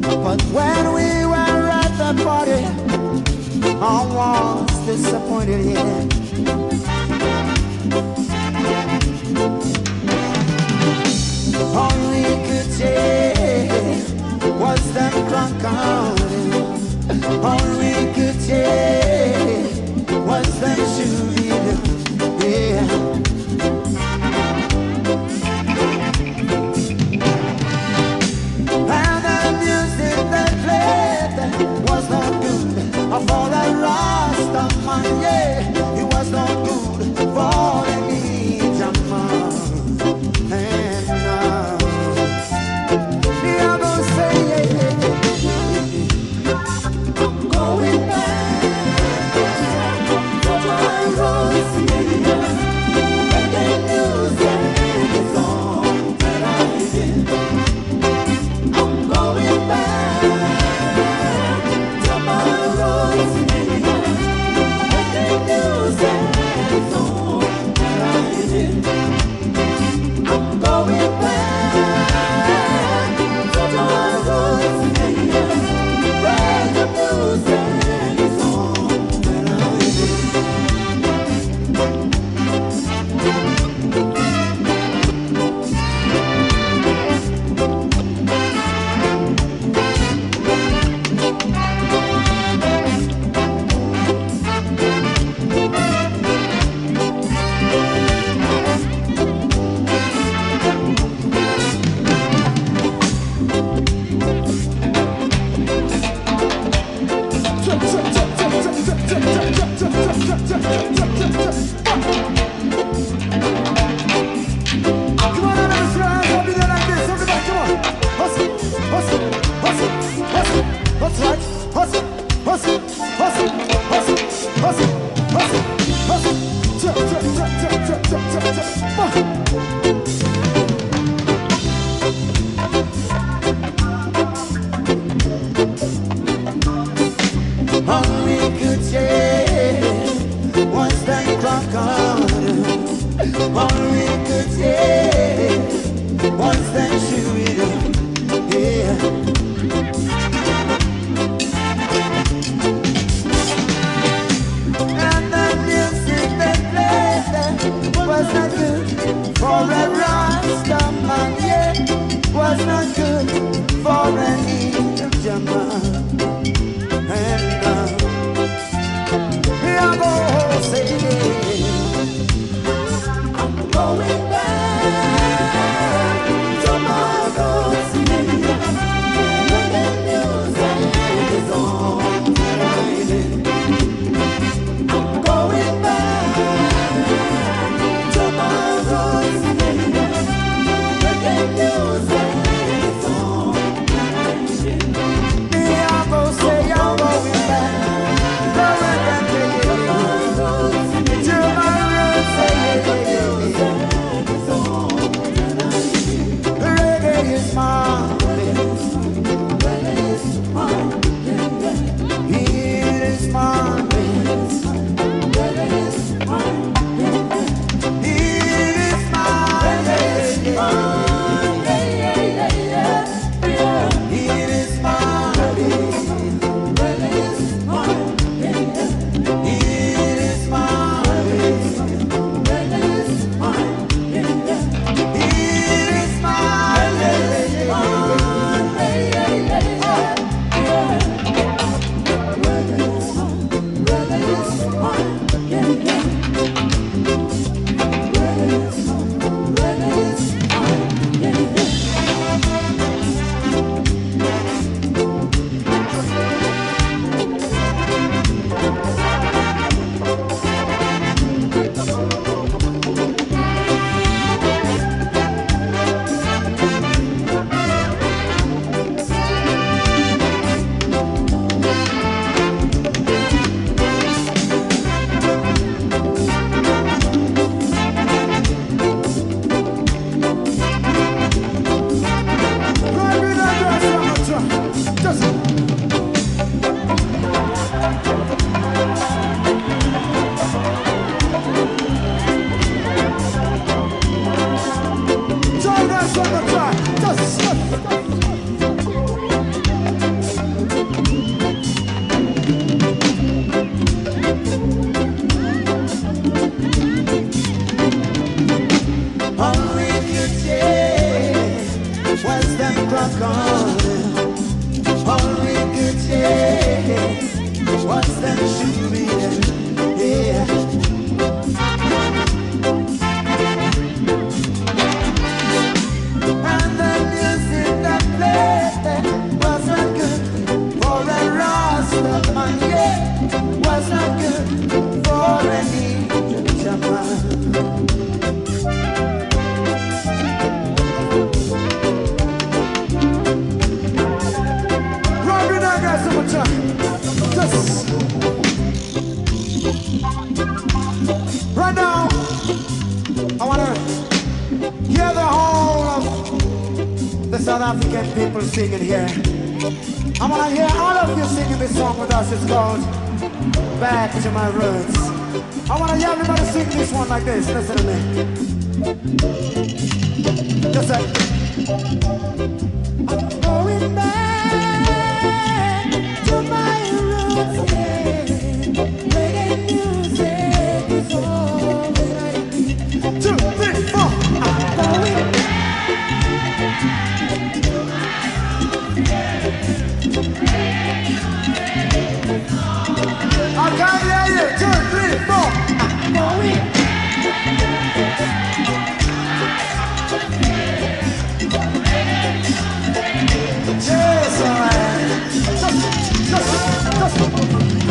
But when we were at the party, I was disappointed, yeah. All we could take was them drunk out. All we could take was them shooting, yeah. And the music they played was not good for the Rasta man, yeah. It was not good for the Ninja man. And I'm gonna say, yeah, I'm going back to my roots, yeah. Reggae music is all that I did. I'm going back to my roots, yeah. Reggae music is all that I did. I'm going back to my roots, yeah. Reggae music is all that I did. Come on, let us ride. I'll be there like this. Everybody, come on. Hustle, hustle, hustle, hustle. That's right. Hustle, hustle, hustle, hustle, hustle, hustle, hustle. Chop, chop, chop, chop, chop, chop, chop, chop. All we could take was that clock on. All we could take was that shooting, yeah. And the music they played was not good for a Rasta man, yeah. Was not good for any German. And I'm gonna say, I'm going back to my roots, yeah. Reggae music is all that I need. I'm going back to my roots, yeah. Reggae music is all that I need. African people singing here. I want to hear all of you singing this song with us. It's called Back to My Roots. I want to hear everybody sing this one like this. Listen to me. Just like, I'm going back to my roots, yeah. Reggae music is all that I need. 2, 3, 4. I'm going back. I can't hear you. 2, 3, 4. I'm going. Yes, alright. Just.